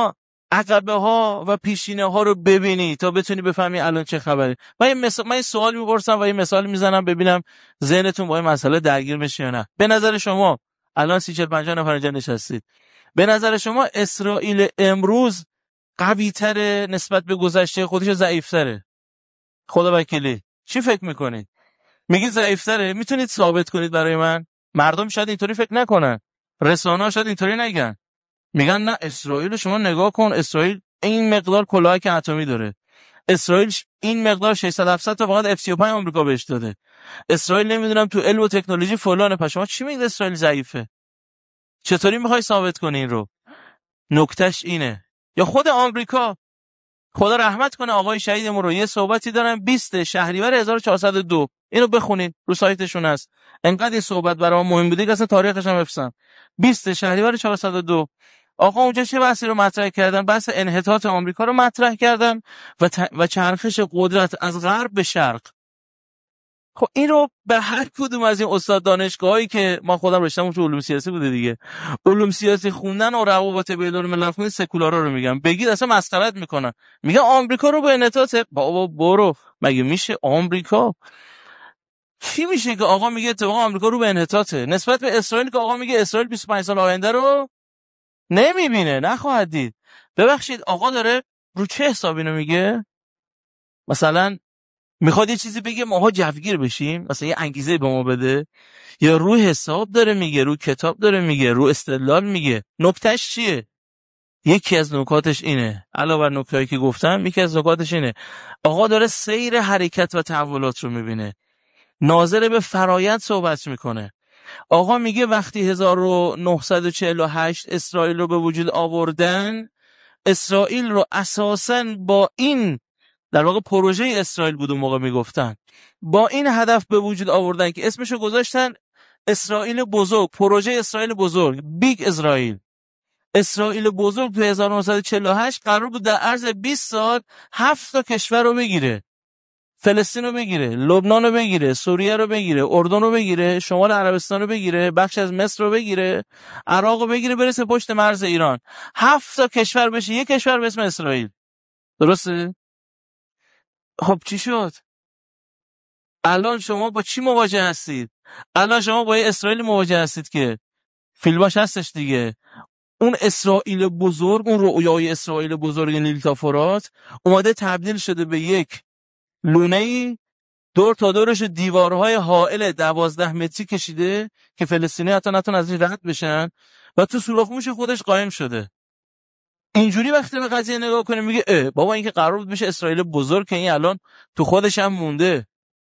عقبه ها و پیشینه ها رو ببینی تا بتونی بفهمی الان چه خبره. من یه مثال من یه سوال میپرسم و یه مثال میزنم ببینم ذهنتون با این مسئله درگیر میشه یا نه. به نظر شما الان سی چهل پنجاه نفر اینجا نشستید، به نظر شما اسرائیل امروز قوی تره نسبت به گذشته خودش یا ضعیف تره؟ خدا وکیلی چی فکر میکنید؟ میگید ضعیف تره؟ میتونید ثابت کنید برای من؟ مردم شاید اینطوری فکر نکنن، رسانه‌ها شاید اینطوری نگن، میگن نه اسرائیل شما نگاه کن، اسرائیل این مقدار کلاهک اتمی داره، اسرائیل این مقدار ششصد هفتصد تا فقط اف سی و پنج آمریکا بهش داده، اسرائیل نمیدونم تو علم و تکنولوژی فلانه. پس شما چی میگید اسرائیل ضعیفه؟ چطوری میخوای ثابت کنی این رو؟ نکتهش اینه. یا خود آمریکا، خدا رحمت کنه آقای شهیدمون رو، یه صحبتی دارن بیست شهریور هزار و چهارصد و دو، اینو بخونید رو سایتشون هست، انقدر این صحبت برام مهم بوده که اصلا تاریخش هم حفظم. بیست شهریور چهارصد و دو آقا اونجا چه بحثی رو مطرح کردن؟ بحث انحطاط آمریکا رو مطرح کردن و ت... و چرخش قدرت از غرب به شرق. خب این رو به هر کدوم از این استاد دانشگاهایی که ما خودم رشته‌م تو علوم سیاسی بوده دیگه، علوم سیاسی خوندن و روابط بین‌الملل خوندن، سکولارا رو میگم، بگید اصلا مسخرت میکنن، میگن آمریکا رو به انحطاط. بابا برو، مگه میشه آمریکا؟ چی میشه که آقا میگه اتفاقا آمریکا رو به انحطاطه نسبت به اسرائیل که آقا میگه اسرائیل بیست و پنج سال آینده رو نمیبینه، نخواهد دید. ببخشید آقا داره رو چه حساب اینو میگه؟ مثلا میخواد یه چیزی بگه ماها جوگیر بشیم، مثلا یه انگیزه به ما بده، یا رو حساب داره میگه، رو کتاب داره میگه، رو استدلال میگه؟ نکتهش چیه؟ یکی از نکاتش اینه، علاوه بر نکتهایی که گفتم، یکی از نکاتش اینه آقا داره سیر حرکت و تحولات رو میبینه، ناظر به فرایند صحبت میکنه. آقا میگه وقتی هزار و نهصد و چهل و هشت اسرائیل رو به وجود آوردن، اسرائیل رو اساساً با این، در واقع پروژه اسرائیل بود اون موقع میگفتن، با این هدف به وجود آوردن که اسمشو گذاشتن اسرائیل بزرگ، پروژه اسرائیل بزرگ، بیگ اسرائیل. اسرائیل بزرگ تو هزار و نهصد و چهل و هشت قرار بود در عرض بیست سال هفت تا کشور رو بگیره، فلسطین رو بگیره، لبنان رو بگیره، سوریه رو بگیره، اردن رو بگیره، شمال عربستان رو بگیره، بخش از مصر رو بگیره، عراق رو بگیره، برسه پشت مرز ایران، هفت تا کشور بشه یک کشور به اسم اسرائیل. درسته؟ خب چی شد؟ الان شما با چی مواجه هستید؟ الان شما با یه اسرائیل مواجه هستید که فیلماش هستش دیگه، اون اسرائیل بزرگ، اون رؤیای اسرائیل بزرگ نیلتا فرات اومده تبدیل شده به یک لونه‌ای دور تا دورش دیوارهای حائل دوازده متری کشیده که فلسطینی حتی نتون از این رد بشن و تو سوراخ‌موش خودش قایم شده. اینجوری وقتی به قضیه نگاه کنه میگه اه بابا این که قرار بود بشه اسرائیل بزرگ که این الان تو خودش هم مونده.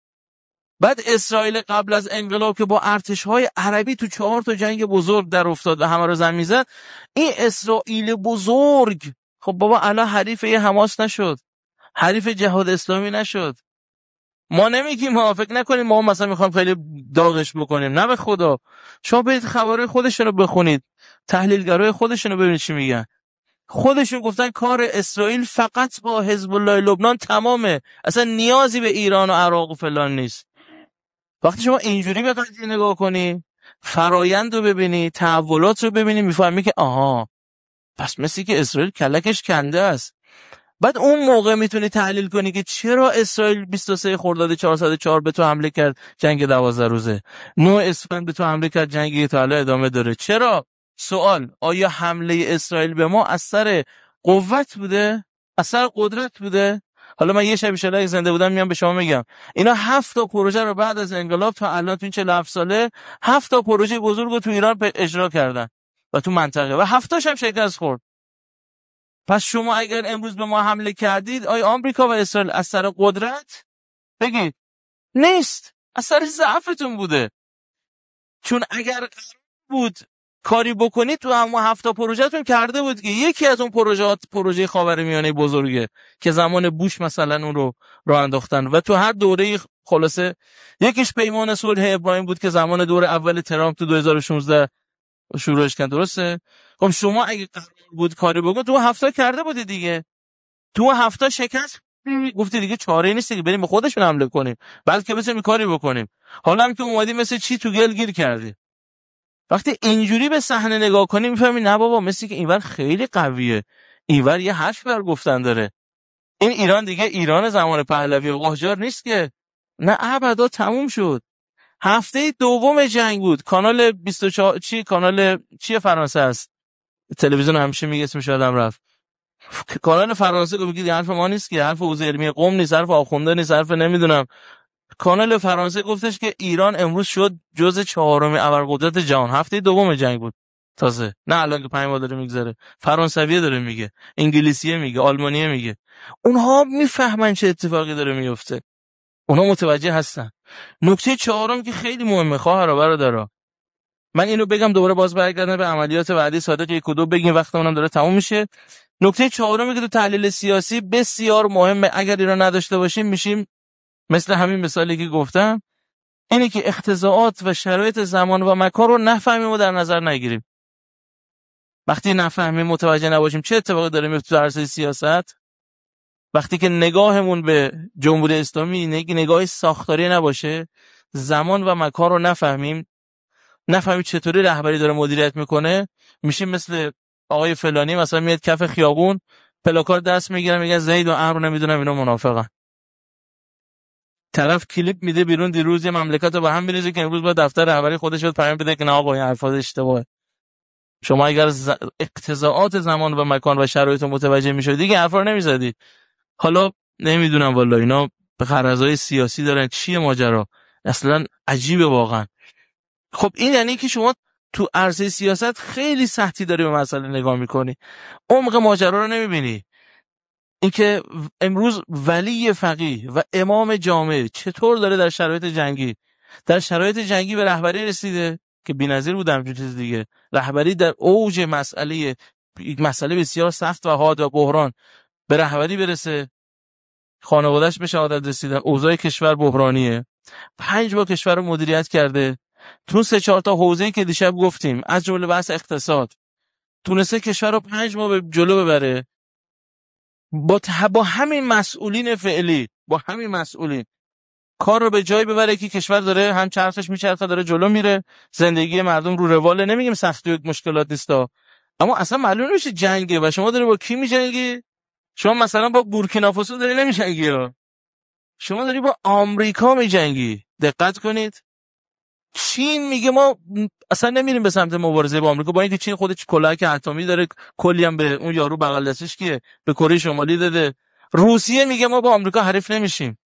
بعد اسرائیل قبل از انقلاب که با ارتش‌های عربی تو چهار تا جنگ بزرگ در افتاد و همه رو زمین زد، این اسرائیل بزرگ خب بابا الان حریف یه حماس نشد، حریف جهاد اسلامی نشد. ما نمیگیم، ما فکر نکنیم ما مثلا میخوام خیلی داغش بکنیم، نه به خدا. شما برید خبرهای خودشونو بخونید، تحلیلگرای خودشونو ببینید چی میگن. خودشون گفتن کار اسرائیل فقط با حزب الله لبنان تمامه، اصلا نیازی به ایران و عراق و فلان نیست. وقتی شما اینجوری به قضیه نگاه کنی، فرایند رو ببینی، تحولات رو ببینی، میفهمی که آها پس مثلی که اسرائیل کلکش کنده است. بعد اون موقع میتونی تحلیل کنی که چرا اسرائیل بیست و سه خرداد چهارصد و چهار به تو حمله کرد، جنگ دوازده روزه، نه اسفند به تو حمله کرد، جنگی تا حالا ادامه داره. چرا؟ سوال، آیا حمله اسرائیل به ما اثر قوت بوده؟ اثر قدرت بوده؟ حالا من یه شب ان شاءالله زنده بودم میام به شما میگم اینا هفت تا پروژه رو بعد از انقلاب تا الان تو این چهل و هفت ساله هفت تا پروژه بزرگ رو تو ایران اجرا کردن و تو منطقه و هفتاش هم شکست خورد. پس شما اگر امروز به ما حمله کردید، آیا آمریکا و اسرائیل اثر قدرت؟ بگید نیست، اثر ضعفتون بوده. چون اگر قرار بود کاری بکنید تو همون هفت تا پروژه‌تون کرده بود که یکی از اون پروژه‌ات پروژه خاورمیانه بزرگه که زمان بوش مثلا اون رو راه انداختن و تو هر دوره خلاصه یکیش پیمان صلح ابراهیم بود که زمان دور اول ترامپ تو دو هزار و شانزده شروعش کرد. درسته؟ خب شما اگه قرار بود کاری بکنید تو هفت تا کرده بودی دیگه، تو هفت تا شکست گفتی دیگه چاره‌ای نیست که بریم به خودشون حمله کنیم، بلکه بتونیم کاری بکنیم. حالا هم که اومدی مثل چی تو گل گیر کردی. وقتی اینجوری به صحنه نگاه کنی میفهمی نه بابا مثلی که اینور خیلی قویه، اینور یه حرف بر گفتن داره. این ایران دیگه ایران زمان پهلوی و قاجار نیست که، نه ابدا، تموم شد. هفته دوم جنگ بود، کانال بیست و چهار چی کانال چیه فرانسه است، تلویزیون همیشه میگه اسمش یادم رفت، کانال فرانسه که میگه حرف ما نیست که، حرف حوزه علمی قم نیست، حرف آخونده نیست، حرف نمیدونم، کانال فرانسه گفتش که ایران امروز شد جز چهارم ابرقدرت جهان. هفته دوم جنگ بود تازه، نه الان که پنج ماه داره میگذره. فرانسویه داره میگه، انگلیسیه میگه، آلمانیه میگه. اونها میفهمن چه اتفاقی داره میفته، اونها متوجه هستن. نکته چهارم که خیلی مهمه خواهر و برادرها، من اینو بگم دوباره باز برگردم به عملیات وعده صادق یک و دو بگیم، وقتمون داره تموم میشه. نکته چهارمی که تو تحلیل سیاسی بسیار مهمه، اگر اینا نداشته باشیم میشیم مثل همین مثالی که گفتم، اینه که اختزاعات و شرایط زمان و مکان رو نفهمیم و در نظر نگیریم. وقتی نفهمیم، متوجه نباشیم چه اتفاقی داره میفته تو عرصه سیاست، وقتی که نگاهمون به جمهوری اسلامی نگاه ساختاری نباشه، زمان و مکان رو نفهمیم، نفهمیم چطوری رهبری داره مدیریت میکنه، میشیم مثل آقای فلانی مثلا میاد کف خیابون پلاکار دست میگیره میگه زید و عمرو نمیدونم اینا منافقن. طرف کلیپ میده بیرون دیروز یه مملکت رو به هم میریزه که امروز با دفتر رهبری خودش رو پیام بده که نه آقا این الفاظ اشتباهه. شما اگر ز... اقتضاعات زمان و مکان و شرایط متوجه میشدید دیگه حرفا رو نمیزدید. حالا نمیدونم والله اینا به غرضای سیاسی دارن، چیه ماجرا؟ اصلا عجیبه واقعا. خب این یعنی که شما تو عرصه سیاست خیلی سختی داری به مسئله نگاه میکنی، عمق ماجرا رو نمیبینی. اینکه امروز ولی فقیه و امام جامع چطور داره در شرایط جنگی در شرایط جنگی به رهبری رسیده که بی‌نظیر بود، همچین چیز دیگه. رهبری در اوج مسئله مسئله بسیار سخت و حاد و بحران به رهبری برسه، خانواده‌اش به شهادت رسیدن، اوضاع کشور بحرانیه، پنج با کشور رو مدیریت کرده، تو سه چهار تا حوزه‌ای که دیشب گفتیم از جمله بحث اقتصاد تونسته کشور رو پنج ماه به جلو ببره. با, ته... با همین مسئولین فعلی با همین مسئولین کار رو به جای ببره که کشور داره هم چرخش میچرخه، داره جلو میره، زندگی مردم رو رواله. نمیگیم سختی و مشکلات نیستا، اما اصلا معلوم نمیشه جنگه و شما داری با کی میجنگی. شما مثلا با بورکینافاسو داری نمیجنگی، شما داری با آمریکا میجنگی. دقت کنید، چین میگه ما اصلا نمیریم به سمت مبارزه با آمریکا، با اینکه چین خودش کلاهک اتمی داره، کلی هم به اون یارو بغل دستش کیه به کره شمالی داده. روسیه میگه ما با آمریکا حریف نمیشیم.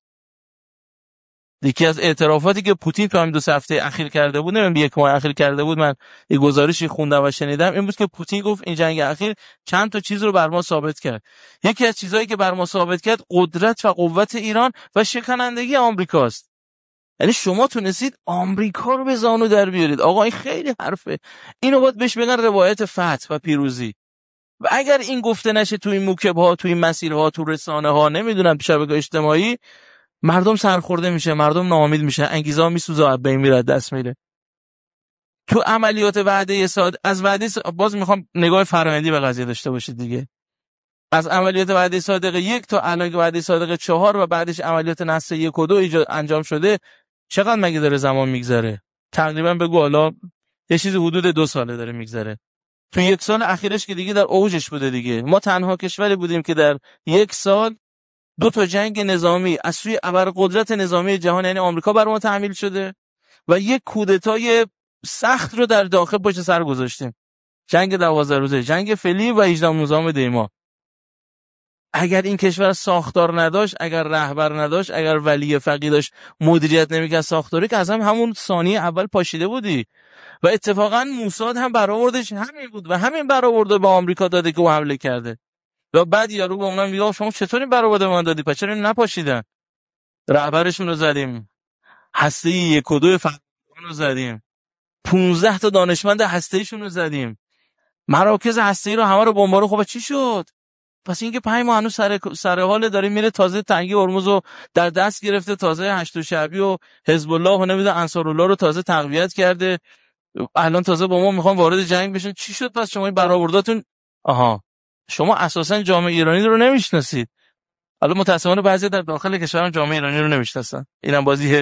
یکی از اعترافاتی که پوتین تو همین دو هفته اخیر کرده بود، نمیدونم یک ماه اخیر کرده بود، من یه گزارشی خوندم و شنیدم، این بود که پوتین گفت این جنگ اخیر چند تا چیز رو بر ما ثابت کرد. یکی از چیزایی که بر ما ثابت کرد قدرت و قوت ایران و شکنندگی آمریکاست. یعنی شما تونستید آمریکا رو به زانو در بیارید. آقا این خیلی حرفه، اینو باید بهش بگن روایت فتح و پیروزی. و اگر این گفته نشه تو این موکب ها، تو این مسیرها، تو رسانه ها، نمیدونم شبکه اجتماعی، مردم سرخورده میشه، مردم ناامید میشه، انگیزه ها میسوزه، به این میره، دست میره. تو عملیات وعده صادق از وعده صادق... باز میخوام نگاه فرآیندی به قضیه داشته باشید دیگه. از عملیات وعده صادق یک تا الان وعده صادق چهار و بعدش عملیات نصر یک و دو ایجاد انجام شده، چقدر مگه داره زمان میگذره؟ تقریبا بگو حالا یه چیزی حدود دو ساله داره میگذره. تو یک سال اخیرش که دیگه در اوجش بوده دیگه. ما تنها کشوری بودیم که در یک سال دو تا جنگ نظامی از سوی ابرقدرت نظامی جهان یعنی آمریکا بر ما تحمیل شده و یک کودتای سخت رو در داخل پشت سر گذاشتیم. جنگ دوازده روزه، جنگ فعلی و هجدهم نوزدهم دیما. اگر این کشور ساختار نداشت، اگر رهبر نداشت، اگر ولی فقیه داشت مدیریت نمیکرد ساختاری، که از هم همون ثانیه اول پاشیده بودی. و اتفاقا موساد هم برآوردش همین بود و همین برآورده با آمریکا داده که او حمله کرده. و بعد یارو به اونم میگه شما چطوری برآورده من دادی، پس چرا نپاشیدن؟ رهبرشون رو زدیم، هسته یک و دو فرمان رو زدیم، پانزده تا دانشمند هسته‌ایشون رو زدیم، مراکز هسته‌ای رو همه رو بمبارون. خب چی شد؟ پس اینکه پنج ماه هنوز سر سر حال داره میره، تازه تنگی هرمز رو در دست گرفته، تازه هشت شعبی و حزب الله و نمیدونم انصارالله رو تازه تقویت کرده، الان تازه با ما میخوان وارد جنگ بشن. چی شد پس شما این برآورداتون؟ آها، شما اساسا جامعه ایرانی رو نمیشناسید. حالا متأسفانه بعضی در داخل کشور جامعه ایرانی رو نمیشناسن. اینم بازیه،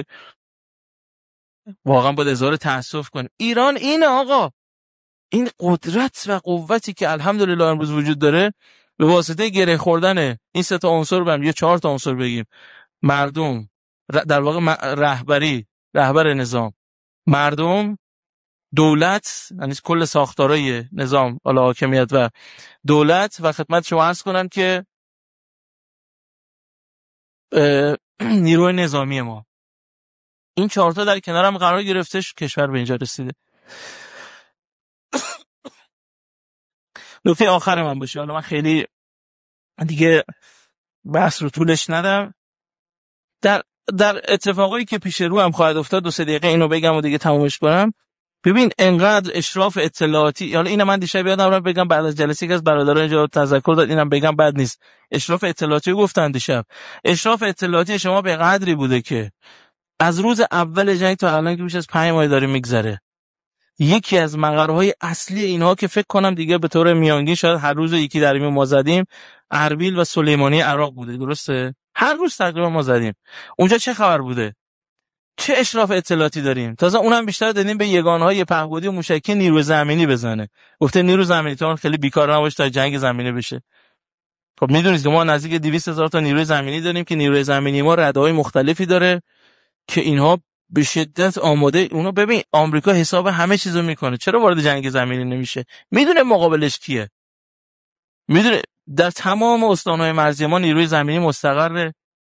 واقعا باید اظهار تأسف کنیم. ایران اینه آقا، این قدرت و قوتی که الحمدلله امروز وجود داره به واسطه گره خوردن این سه تا عنصر بریم یا چهار تا عنصر بگیم، مردم، در واقع رهبری، رهبر نظام، مردم، دولت، یعنی کل ساختارهای نظام، حالا حاکمیت و دولت، و خدمت شما عرض کنم که نیروی نظامی ما. این چهار تا در کنار هم قرار گرفتش، کشور به اینجا رسیده. نکته آخر من باشه، حالا من خیلی دیگه بحث رو طولش ندم. در در اتفاقایی که پیش رو هم خواهد افتاد، دو سه دقیقه اینو بگم و دیگه تمومش کنم. ببین انقدر اشراف اطلاعاتی، حالا اینم من دیشب یادم رفت بگم، بعد از جلسه که از برادران اینجا تذکر داد، اینم بگم بد نیست. اشراف اطلاعاتی گفتن دیشب. اشراف اطلاعاتی شما به قدری بوده که از روز اول جنگ تا الان که بیش از پنج ماه داره میگذره، یکی از مقرهای اصلی اینها که فکر کنم دیگه به طور میانگین شاید هر روز یکی در ما زدیم، اربیل و سلیمانی عراق بوده. درسته؟ هر روز تقریبا ما زدیم. اونجا چه خبر بوده؟ چه اشراف اطلاعاتی داریم؟ تازه اونم بیشتر دادیم به یگانهای پهپادی و موشکی نیروی زمینی بزنه. گفته نیروی زمینی تو خیلی بیکار نباش تا جنگ زمینی بشه. خب میدونید که ما نزدیک دویست هزار تا نیروی زمینی داریم که نیروی زمینی ما رده‌های مختلفی داره که اینها به شدت آماده. اونو ببین آمریکا حساب همه چیزو میکنه، چرا وارد جنگ زمینی نمیشه؟ میدونه مقابلش کیه، میدونه در تمام استانهای مرزی ما نیروی زمینی مستقره.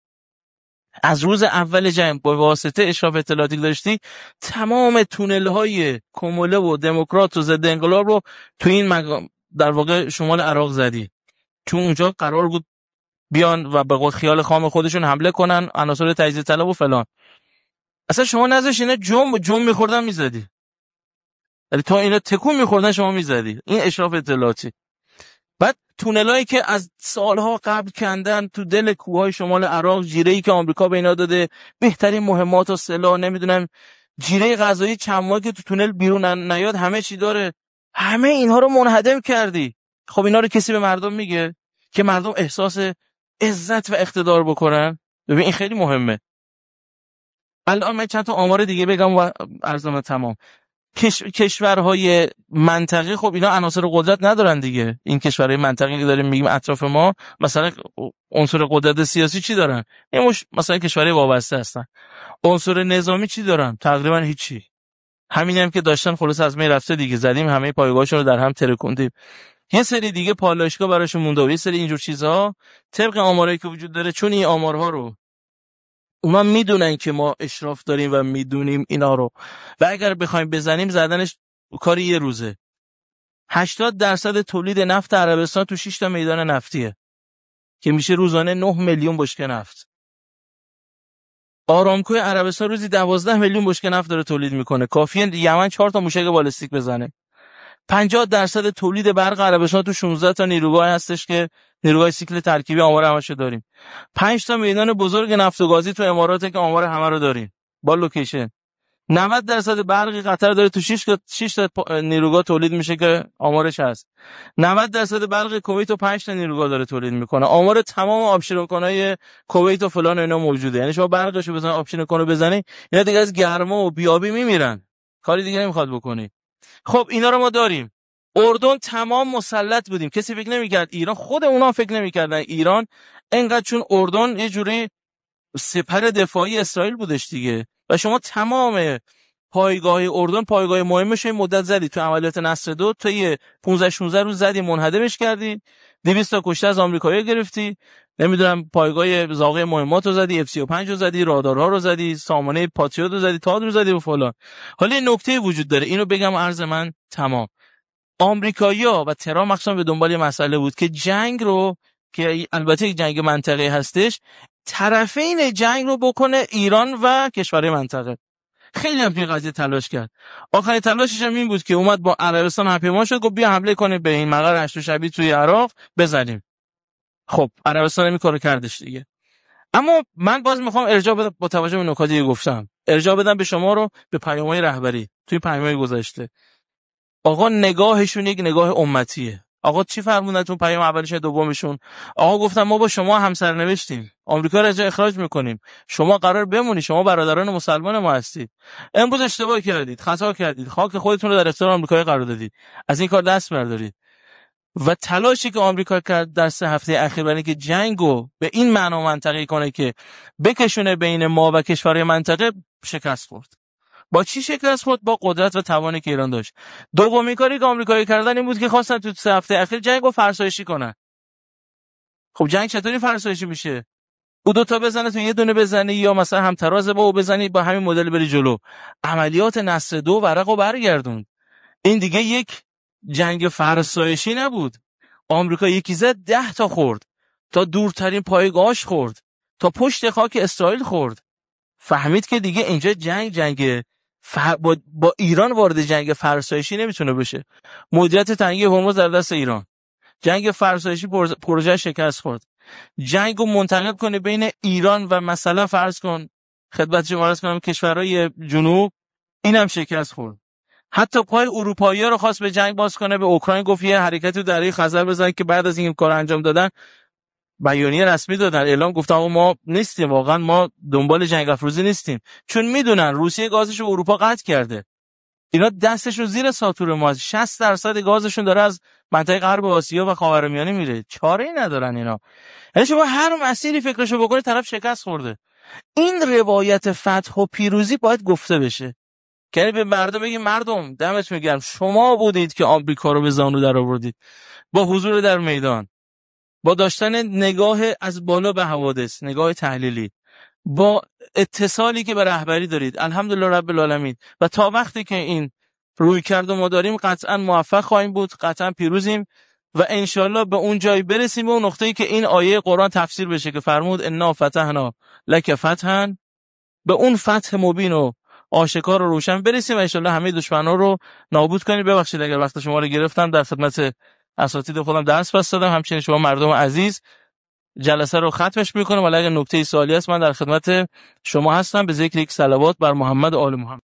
از روز اول جنگ با واسطه اشراف اطلاعاتی داشتی، تمام تونل های کموله و دموکرات و ضد انقلاب رو تو این مقام در واقع شمال عراق زدی، چون اونجا قرار بود بیان و به خیال خام خودشون حمله کنن، عناصر تجزیه طلب و فلان. اصلا شما نذاش اینا جم جم می‌خوردن میزدی، یعنی تا اینا تکون می‌خوردن شما میزدی. این اشراف اطلاعاتی. بعد تونلایی که از سالها قبل کندن تو دل کوههای شمال عراق، جیره‌ای که آمریکا به اینا داده، بهترین مهمات و سلاح، نمیدونم جیره غذایی چند ماه که تو تونل بیرون نیاد، همه چی داره، همه اینها رو منهدم کردی. خب اینا رو کسی به مردم میگه که مردم احساس عزت و اقتدار بکنن؟ ببین این خیلی مهمه. الان من چند تا آمار دیگه بگم و عرضم تمام. کش... کشورهای منطقه، خب اینا عناصر قدرت ندارن دیگه. این کشورهای منطقه‌ای که داریم میگیم اطراف ما، مثلا عنصر قدرت سیاسی چی دارن؟ این مش... مثلا کشورهای وابسته هستن. عنصر نظامی چی دارن؟ تقریبا هیچی. همینم هم که داشتن خلاص از می رفته دیگه، زدیم همه پایگاهاشون رو در هم ترکوندیم. یه سری دیگه پالایشگاه براشون مونده و یه سری اینجور چیزها طبق آمارایی که وجود داره، چون این آمارها رو اونا میدونن که ما اشراف داریم و میدونیم اینا رو، و اگر بخوایم بزنیم زدنش کاری یه روزه. هشتاد درصد تولید نفت عربستان تو شش تا میدان نفتیه که میشه روزانه نه میلیون بشکه نفت. آرامکو عربستان روزی دوازده میلیون بشکه نفت داره تولید میکنه، کافیه یمن چهار تا موشک بالستیک بزنه. پنجاه درصد تولید برق عربستان تو شانزده تا نیروگاه هستش که نیروگاه سیکل ترکیبی، آمار همشو داریم. پنج تا میدان بزرگ نفت و گازی تو اماراته که آمار همه رو داریم با لوکیشن. نود درصد برق قطر داره تو شش تا نیروگاه تولید میشه که آمارش هست. نود درصد برق کویت و پنج تا نیروگاه داره تولید میکنه. آمار تمام آبشارکنای کویت و فلان اینا موجوده. یعنی شما برقشو بزنید، آبشارکنو بزنید، اینا دیگه از گرما و بیابی میمیرن، کاری دیگه نمیخواد بکنی. خب اینا رو ما داریم. اردن تمام مسلط بودیم، کسی فکر نمی‌کرد ایران، خود اونا فکر نمی‌کردن ایران انقدر، چون اردن یه جوری سپر دفاعی اسرائیل بودش دیگه. و شما تمام پایگاه اردن، پایگاه مهمش این مدت زدی تو عملیات نصر دو، تا یه پانزده شانزده روز زدی، منهدمش کردی، دویست تا کشته از آمریکایی‌ها گرفتی، نمیدونم پایگاه زاغه مهمات رو زدی، اف سی و پنج رو زدی، رادارها رو زدی، سامانه پاتریوت رو زدی، تاد رو زدی و فلان. حالا این نکته وجود داره، اینو بگم عرض من تمام. آمریکایی‌ها و ترامپ مخصوصا به دنبال یه مسئله بود که جنگ رو، که البته یک جنگ منطقه‌ای هستش، طرفین جنگ رو بکنه ایران و کشورهای منطقه. خیلی هم این قضیه تلاش کرد. آخرین تلاشش هم این بود که اومد با عربستان همپیمان شد، گفت بیا حمله کنیم به این مقر هشت شبی توی عراق بزنیم. خب عربستان این کارو کردش دیگه. اما من باز میخوام ارجاع بدم، با توجه به نکاتی که گفتم ارجاع بدم به شما رو به پیام‌های رهبری توی پیام‌های گذشته. آقا نگاهشون یک نگاه امتیه. آقا چی فرمودن تو پیام اولش دومشون؟ آقا گفتن ما با شما همسر نوشتیم، آمریکا رو از جا اخراج میکنیم، شما قرار بمونید، شما برادران مسلمان ما هستید. امروز اشتباه کردید، خطا کردید، خاک خودتون رو در اختیار آمریکا قرار دادید، از این کار دست بردارید. و تلاشی که آمریکا کرد در سه هفته اخیر برای اینکه جنگو به این معنا منطقی کنه که بکشونه بین ما و کشورهای منطقه، شکست خورد. با چی شکست خورد؟ با قدرت و توانی که ایران داشت. دومین کاری که آمریکایی کردن این بود که خواستن تو سه هفته اخیر جنگو فرسایشی کنن. خب جنگ چطوری فرسایشی میشه؟ او دو تا بزنه تو یه دونه بزنی، یا مثلا همتراز با او بزنی، با همین مدل بری جلو. عملیات نسل دو ورقو برگردون. این دیگه یک جنگ فرسایشی نبود. آمریکا یکی زد ده تا خورد، تا دورترین پایگاهش خورد، تا پشت خاک اسرائیل خورد. فهمید که دیگه اینجا جنگ جنگ فر... با... با ایران وارد جنگ فرسایشی نمیتونه بشه. مدیریت تنگی هرمز در دست ایران. جنگ فرسایشی پر... پروژه شکست خورد. جنگو منتقل کنه بین ایران و مثلا فرض کن خدمت شما عرض کنم کشورهای جنوب، اینم شکست خورد. حتی پای اروپایی‌ها رو خواست به جنگ باز کنه، به اوکراین گفت یه حرکتی در دریای خزر بزنید که بعد از این کار انجام دادن بیانیه رسمی دادن، اعلام گفتن ما نیستیم، واقعا ما دنبال جنگ افروزی نیستیم، چون میدونن روسیه گازش رو اروپا قطع کرده. اینا دستشون زیر ساطور ما، شصت درصد گازشون داره از منطقه غرب آسیا و خاورمیانه میره. چاره‌ای ندارن اینا. یعنی شما هر مسیری فکرشو بکنید طرف شکست خورده. این روایت فتح و پیروزی باید گفته بشه. یعنی به مردم بگیم مردم دمتون گرم، شما بودید که آمریکا رو به زانو در آوردید، با حضور در میدان، با داشتن نگاه از بالا به حوادث، نگاه تحلیلی، با اتصالی که به رهبری دارید. الحمدلله رب العالمین. و تا وقتی که این روی کرد ما داریم قطعا موفق خواهیم بود، قطعا پیروزیم و انشالله به اون جایی برسیم، به اون نقطه‌ای که این آیه قرآن تفسیر بشه که فرمود انا فتحنا لک فتحا، به اون فتح مبین و آشکار و روشن برسیم و انشالله همه دشمنا رو نابود کنیم. ببخشید اگر وقت شما رو گرفتم، در خدمت اساتید خودم درس پس دادم، همچنین شما مردم عزیز. جلسه رو ختمش میکنم، ولی اگر نکته سوالی هست من در خدمت شما هستم. به ذکر یک صلوات بر محمد و آل محمد.